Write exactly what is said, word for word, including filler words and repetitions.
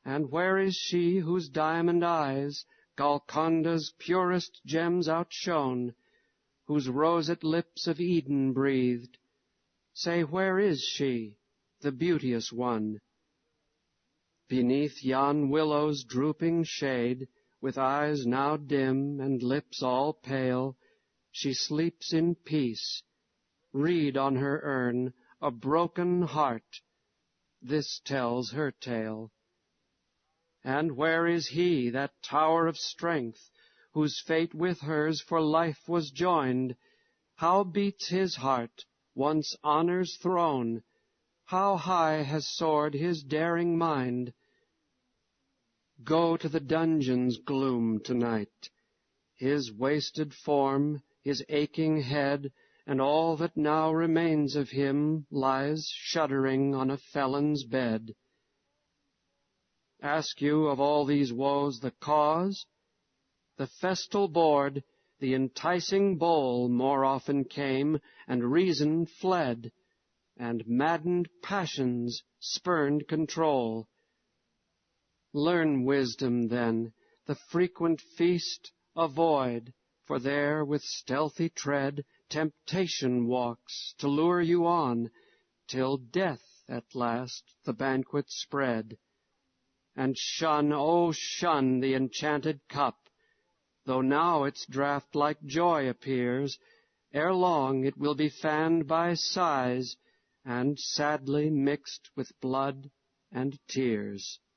And where is she whose diamond eyes Golconda's purest gems outshone, whose roseate lips of Eden breathed? Say, where is she, the beauteous one? Beneath yon willow's drooping shade, with eyes now dim and lips all pale, she sleeps in peace. Read on her urn a broken heart. This tells her tale. And where is he, that tower of strength, whose fate with hers for life was joined? How beats his heart, once honor's throne? How high has soared his daring mind? Go to the dungeon's gloom tonight. His wasted form, his aching head, and all that now remains of him lies shuddering on a felon's bed. Ask you of all these woes the cause? The festal board, the enticing bowl more often came, and reason fled, and maddened passions spurned control. Learn wisdom, then, the frequent feast avoid, for there with stealthy tread temptation walks to lure you on, till death at last the banquet spread. And shun, oh shun the enchanted cup, though now its draught like joy appears, ere long it will be fanned by sighs, and sadly mixed with blood and tears.